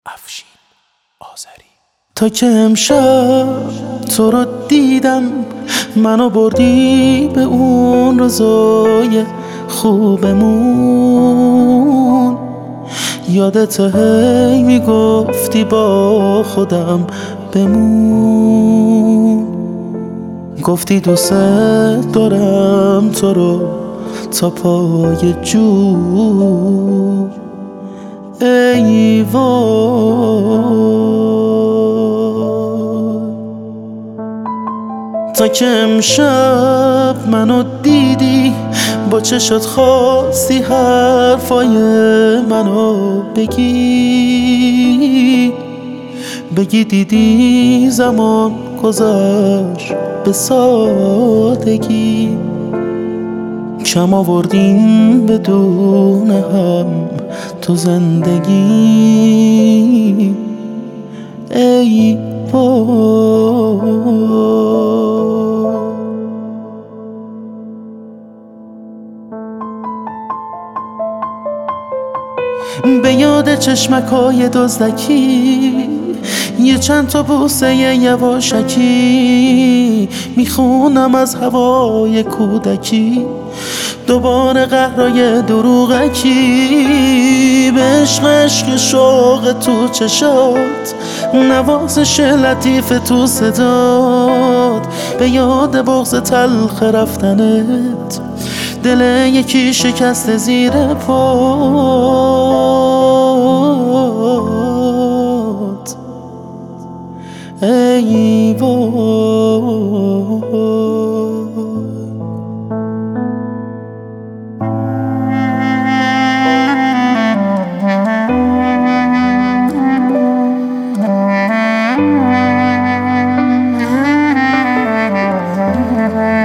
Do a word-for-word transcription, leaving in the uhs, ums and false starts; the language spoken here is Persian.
افشین آذری. تا که امشب تو رو دیدم، منو بردی به اون روزای خوبمون. یادت هی میگفتی با خودم بمون، گفتی دوست دارم تو رو تا پای جو. ای وای، تا که امشب منو دیدی، با چشات خواستی حرفای منو بگی بگی دیدی زمان گذشت به سادگی. کم آوردیم بدون هم تو زندگی. ای وای، به یاد چشمکای دزدکی، یه چند تا بوسه یواشکی، میخونم از هوای کودکی دوباره قهرای دروغکی. به عشق عشق شوق تو چشات، نوازش لطیف تو صدات، به یاد بغض تلخ رفتنت، دل یکی شکست زیر پا.